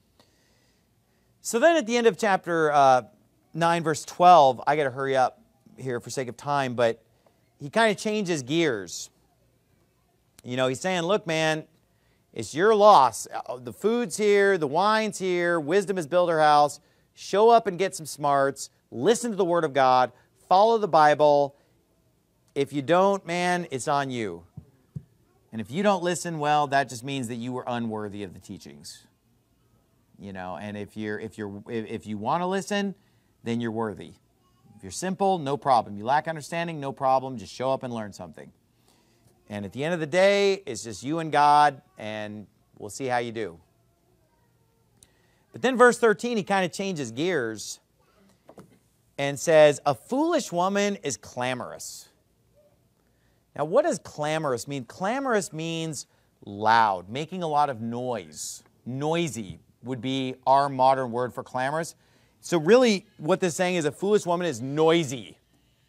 A: So then at the end of chapter 9, verse 12, I got to hurry up here for sake of time, but he kind of changes gears. He's saying, look, man, it's your loss. The food's here, the wine's here, wisdom has built her house. Show up and get some smarts. Listen to the Word of God. Follow the Bible. If you don't, man, it's on you. And if you don't listen, well, that just means that you were unworthy of the teachings. And if you want to listen, then you're worthy. If you're simple, no problem. You lack understanding, no problem. Just show up and learn something. And at the end of the day, it's just you and God, and we'll see how you do. But then verse 13, he kind of changes gears and says, a foolish woman is clamorous. Now, what does clamorous mean? Clamorous means loud, making a lot of noise. Noisy would be our modern word for clamorous. So really, what this is saying is a foolish woman is noisy.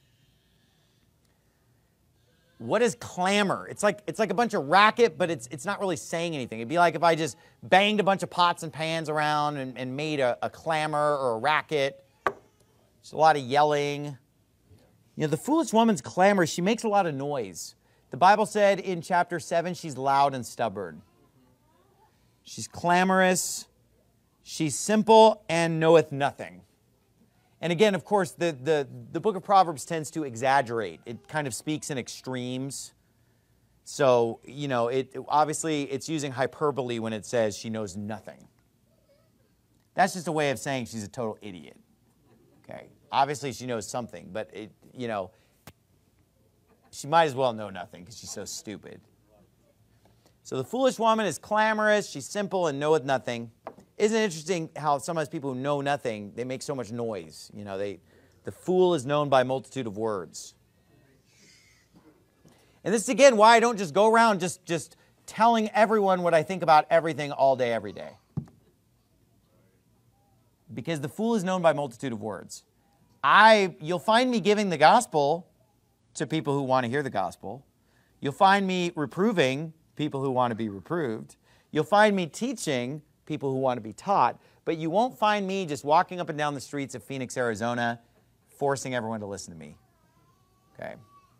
A: What is clamor? It's like a bunch of racket, but it's not really saying anything. It'd be like if I just banged a bunch of pots and pans around and made a clamor or a racket. It's a lot of yelling. The foolish woman's clamor, she makes a lot of noise. The Bible said in chapter 7, she's loud and stubborn. She's clamorous. She's simple and knoweth nothing. And again, of course, the book of Proverbs tends to exaggerate. It kind of speaks in extremes. So, obviously it's using hyperbole when it says she knows nothing. That's just a way of saying she's a total idiot. Okay. Obviously she knows something, but she might as well know nothing because she's so stupid. So the foolish woman is clamorous, she's simple and knoweth nothing. Isn't it interesting how sometimes people who know nothing, they make so much noise? The fool is known by a multitude of words. And this is, again, why I don't just go around just telling everyone what I think about everything all day, every day. Because the fool is known by multitude of words. You'll find me giving the gospel to people who want to hear the gospel. You'll find me reproving people who want to be reproved. You'll find me teaching people who want to be taught. But you won't find me just walking up and down the streets of Phoenix, Arizona, forcing everyone to listen to me. Okay?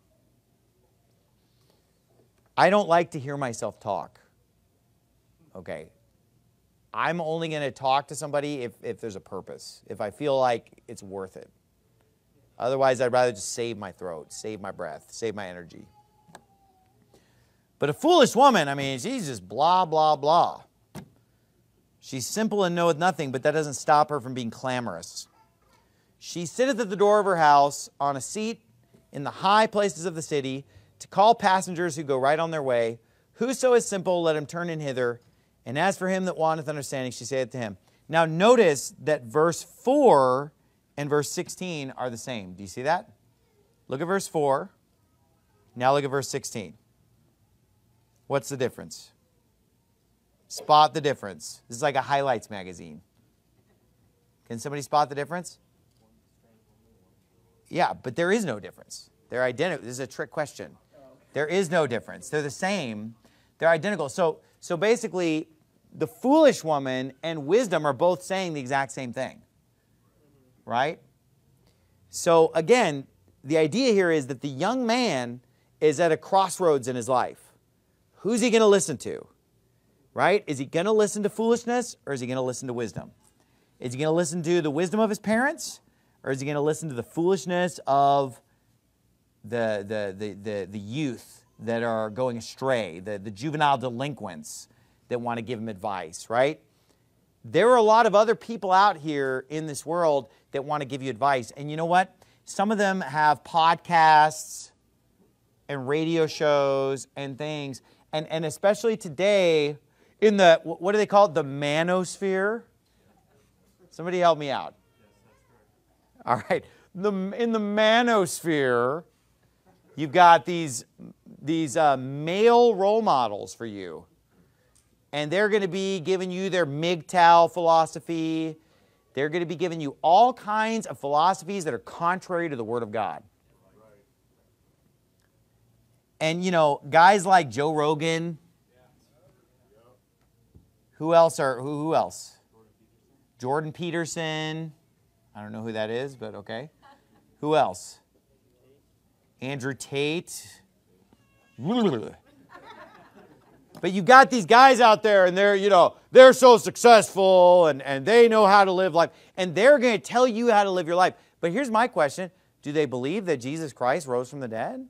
A: I don't like to hear myself talk. Okay? I'm only going to talk to somebody if there's a purpose, if I feel like it's worth it. Otherwise, I'd rather just save my throat, save my breath, save my energy. But a foolish woman, I mean, she's just blah, blah, blah. She's simple and knoweth nothing, but that doesn't stop her from being clamorous. She sitteth at the door of her house on a seat in the high places of the city to call passengers who go right on their way. Whoso is simple, let him turn in hither. And as for him that wanteth understanding, she saith to him. Now notice that verse 4 and verse 16 are the same. Do you see that? Look at verse 4. Now look at verse 16. What's the difference? Spot the difference. This is like a highlights magazine. Can somebody spot the difference? Yeah, but there is no difference. They're identical. This is a trick question. There is no difference. They're the same. They're identical. So basically, the foolish woman and wisdom are both saying the exact same thing. Right? So again, the idea here is that the young man is at a crossroads in his life. Who's he going to listen to? Right? Is he going to listen to foolishness or is he going to listen to wisdom? Is he going to listen to the wisdom of his parents or is he going to listen to the foolishness of the youth that are going astray, the juvenile delinquents that want to give him advice, right? There are a lot of other people out here in this world that want to give you advice. And you know what? Some of them have podcasts and radio shows and things. And especially today, in the, what do they call it? The manosphere? Somebody help me out. All right. In the manosphere, you've got these male role models for you. And they're going to be giving you their MGTOW philosophy. They're going to be giving you all kinds of philosophies that are contrary to the Word of God. And, you know, guys like Joe Rogan. Who else? Jordan Peterson. I don't know who that is, but okay. Who else? Andrew Tate. But you got these guys out there and they're so successful and they know how to live life. And they're going to tell you how to live your life. But here's my question. Do they believe that Jesus Christ rose from the dead?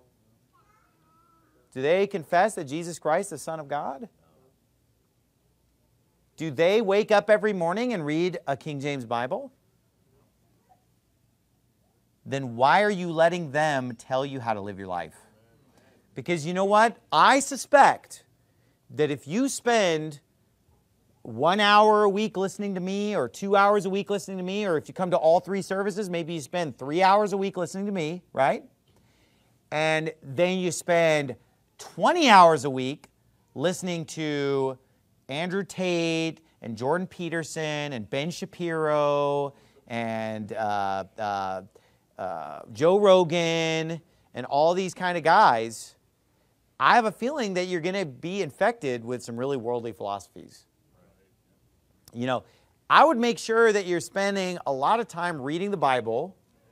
A: Do they confess that Jesus Christ is the Son of God? Do they wake up every morning and read a King James Bible? Then why are you letting them tell you how to live your life? Because you know what? I suspect that if you spend 1 hour a week listening to me or 2 hours a week listening to me, or if you come to all 3 services, maybe you spend 3 hours a week listening to me, right? And then you spend 20 hours a week listening to Andrew Tate and Jordan Peterson and Ben Shapiro and Joe Rogan and all these kind of guys. I have a feeling that you're going to be infected with some really worldly philosophies. You know, I would make sure that you're spending a lot of time reading the Bible,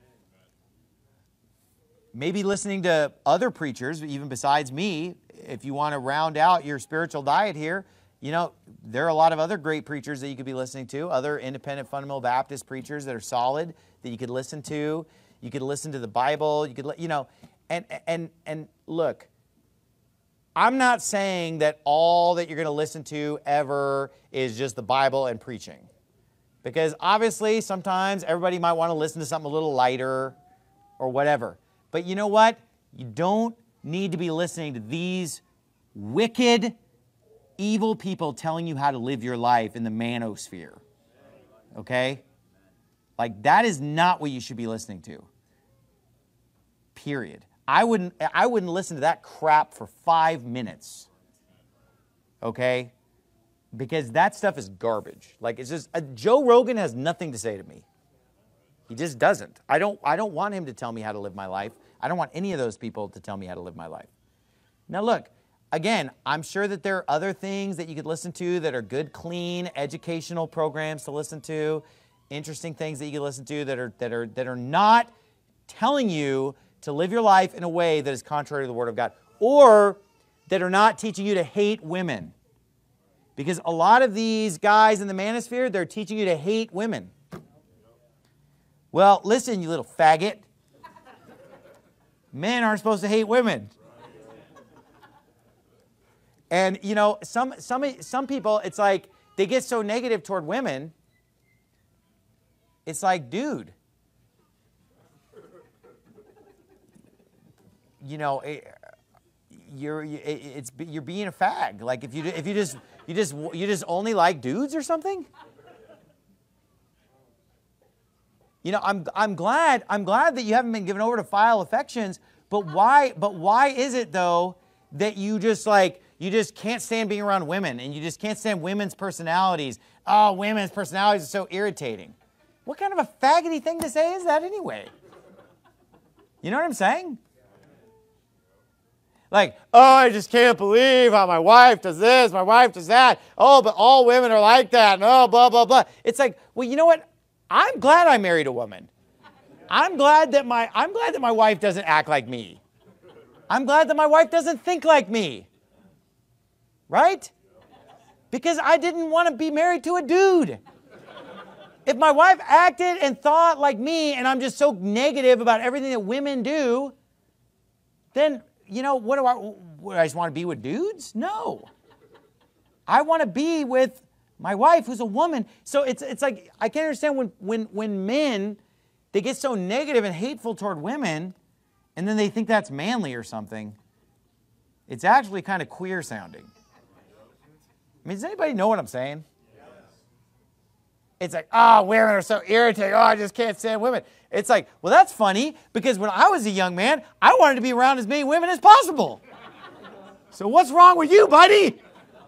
A: maybe listening to other preachers, even besides me. If you want to round out your spiritual diet here, you know, there are a lot of other great preachers that you could be listening to, other independent fundamental Baptist preachers that are solid that you could listen to. You could listen to the Bible. You could, you know, and look, I'm not saying that all that you're going to listen to ever is just the Bible and preaching. Because obviously sometimes everybody might want to listen to something a little lighter or whatever. But you know what? You don't need to be listening to these wicked, evil people telling you how to live your life in the manosphere. Okay? Like, that is not what you should be listening to. Period. I wouldn't listen to that crap for 5 minutes. Okay? Because that stuff is garbage. Like, it's just, Joe Rogan has nothing to say to me. He just doesn't. I don't want him to tell me how to live my life. I don't want any of those people to tell me how to live my life. Now look, again, I'm sure that there are other things that you could listen to that are good, clean, educational programs to listen to, interesting things that you can listen to that are not telling you to live your life in a way that is contrary to the Word of God, or that are not teaching you to hate women. Because a lot of these guys in the manosphere, they're teaching you to hate women. Well, listen, you little faggot. Men aren't supposed to hate women. And, you know, some people, it's like, they get so negative toward women. It's like, dude, you know, you're being a fag. Like, if you just only like dudes or something. You know, I'm glad that you haven't been given over to vile affections. But why is it though that you just can't stand being around women, and you just can't stand women's personalities? Oh, women's personalities are so irritating. What kind of a faggoty thing to say is that anyway? You know what I'm saying? Like, oh, I just can't believe how my wife does this, my wife does that. Oh, but all women are like that. And oh, blah, blah, blah. It's like, well, you know what? I'm glad I married a woman. I'm glad that my wife doesn't act like me. I'm glad that my wife doesn't think like me. Right? Because I didn't want to be married to a dude. If my wife acted and thought like me, and I'm just so negative about everything that women do, then, you know, what do I just want to be with dudes? No. I want to be with my wife, who's a woman. So it's like, I can't understand when men, they get so negative and hateful toward women, and then they think that's manly or something. It's actually kind of queer sounding. I mean, does anybody know what I'm saying? It's like, oh, women are so irritating. Oh, I just can't stand women. It's like, well, that's funny, because when I was a young man, I wanted to be around as many women as possible. So what's wrong with you, buddy?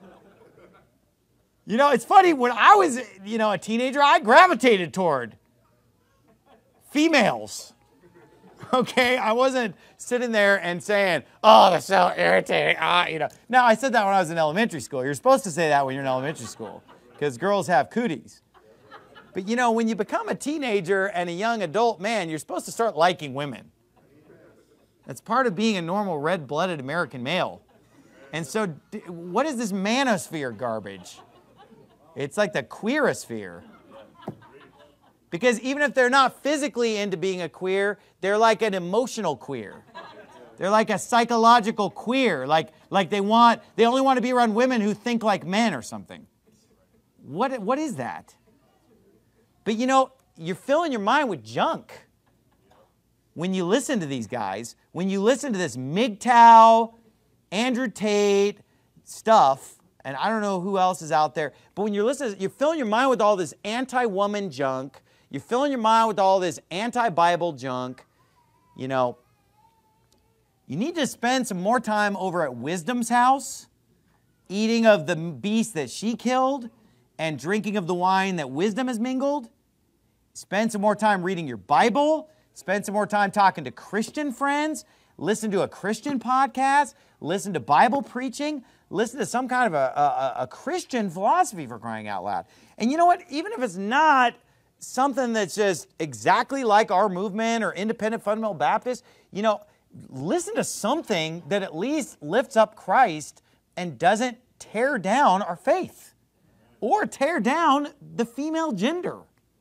A: You know, it's funny, when I was, you know, a teenager, I gravitated toward females. Okay? I wasn't sitting there and saying, oh, they're so irritating. You know. Now, I said that when I was in elementary school. You're supposed to say that when you're in elementary school, because girls have cooties. But, you know, when you become a teenager and a young adult man, you're supposed to start liking women. That's part of being a normal red-blooded American male. And so, what is this manosphere garbage? It's like the queerosphere. Because even if they're not physically into being a queer, they're like an emotional queer. They're like a psychological queer. Like they only want to be around women who think like men or something. What is that? But you know, you're filling your mind with junk when you listen to these guys, when you listen to this MGTOW, Andrew Tate stuff, and I don't know who else is out there, but when you're listening, you're filling your mind with all this anti-woman junk, you're filling your mind with all this anti-Bible junk. You know, you need to spend some more time over at Wisdom's house, eating of the beast that she killed, and drinking of the wine that Wisdom has mingled. Spend some more time reading your Bible. Spend some more time talking to Christian friends. Listen to a Christian podcast. Listen to Bible preaching. Listen to some kind of a Christian philosophy, for crying out loud. And you know what? Even if it's not something that's just exactly like our movement or independent fundamental Baptist, you know, listen to something that at least lifts up Christ and doesn't tear down our faith or tear down the female gender.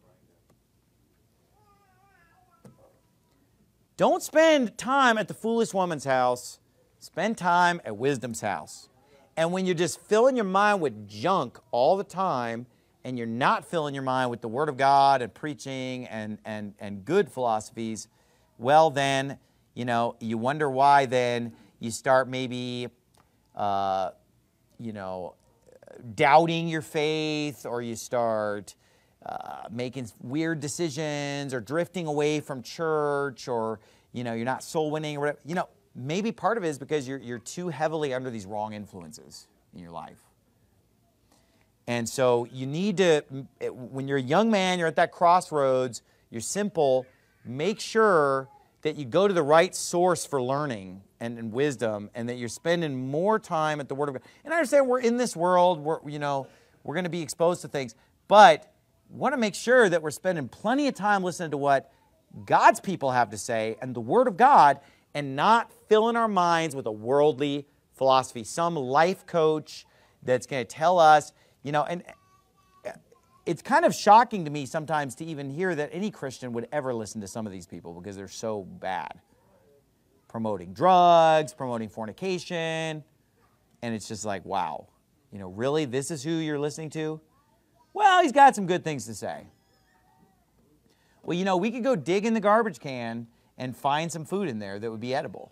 A: Don't spend time at the foolish woman's house. Spend time at Wisdom's house. And when you're just filling your mind with junk all the time, and you're not filling your mind with the Word of God and preaching and good philosophies, well then, you know, you wonder why then you start maybe, you know, doubting your faith, or you start making weird decisions, or drifting away from church, or you're not soul winning or whatever. Maybe part of it is because you're too heavily under these wrong influences in your life. And so you need to, when you're a young man, you're at that crossroads, you're simple, make sure that you go to the right source for learning and wisdom, and that you're spending more time at the Word of God. And I understand we're in this world, we're going to be exposed to things, but want to make sure that we're spending plenty of time listening to what God's people have to say and the Word of God, and not filling our minds with a worldly philosophy, some life coach that's going to tell us, and it's kind of shocking to me sometimes to even hear that any Christian would ever listen to some of these people because they're so bad. Promoting drugs, promoting fornication, and it's just like, wow, really, this is who you're listening to? Well, he's got some good things to say. Well, we could go dig in the garbage can and find some food in there that would be edible.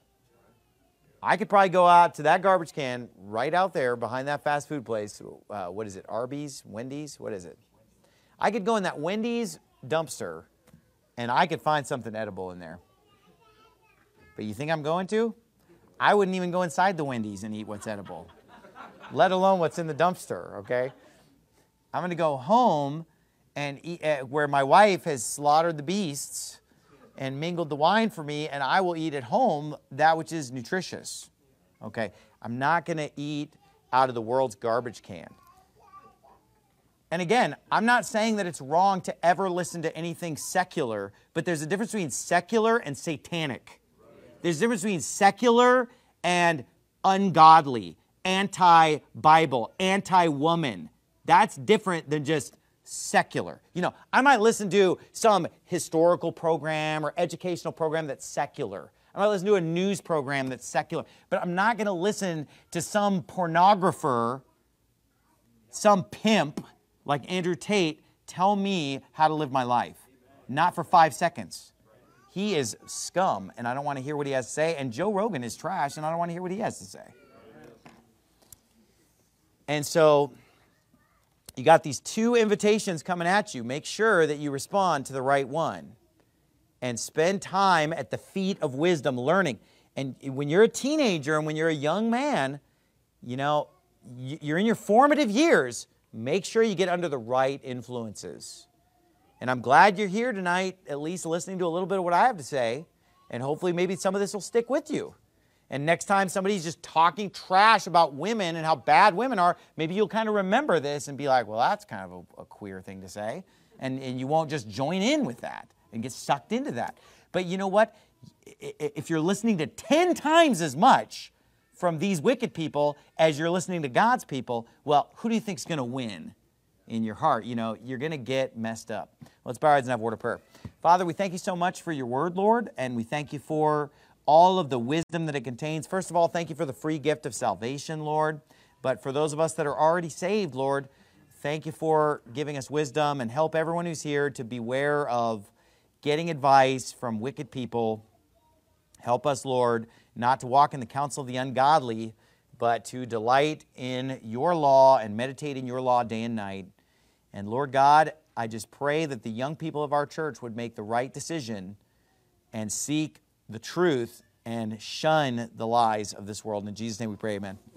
A: I could probably go out to that garbage can right out there behind that fast food place. What is it, Arby's, Wendy's? What is it? I could go in that Wendy's dumpster and I could find something edible in there. But you think I'm going to? I wouldn't even go inside the Wendy's and eat what's edible, let alone what's in the dumpster, okay? I'm going to go home and eat where my wife has slaughtered the beasts and mingled the wine for me, and I will eat at home that which is nutritious, okay? I'm not going to eat out of the world's garbage can. And again, I'm not saying that it's wrong to ever listen to anything secular, but there's a difference between secular and satanic. There's a difference between secular and ungodly, anti-Bible, anti-woman. That's different than just secular. I might listen to some historical program or educational program that's secular. I might listen to a news program that's secular. But I'm not going to listen to some pornographer, some pimp like Andrew Tate tell me how to live my life. Not for 5 seconds. He is scum, and I don't want to hear what he has to say. And Joe Rogan is trash, and I don't want to hear what he has to say. And so you got these two invitations coming at you. Make sure that you respond to the right one. And spend time at the feet of wisdom learning. And when you're a teenager and when you're a young man, you're in your formative years, make sure you get under the right influences. And I'm glad you're here tonight, at least listening to a little bit of what I have to say. And hopefully maybe some of this will stick with you. And next time somebody's just talking trash about women and how bad women are, maybe you'll kind of remember this and be like, well, that's kind of a queer thing to say. And you won't just join in with that and get sucked into that. But you know what? If you're listening to 10 times as much from these wicked people as you're listening to God's people, well, who do you think's going to win in your heart? You're going to get messed up. Let's bow our heads and have a word of prayer. Father, we thank you so much for your word, Lord, and we thank you for all of the wisdom that it contains. First of all, thank you for the free gift of salvation, Lord. But for those of us that are already saved, Lord, thank you for giving us wisdom, and help everyone who's here to beware of getting advice from wicked people. Help us, Lord, not to walk in the counsel of the ungodly, but to delight in your law and meditate in your law day and night. And Lord God, I just pray that the young people of our church would make the right decision and seek the truth and shun the lies of this world. In Jesus' name we pray, amen.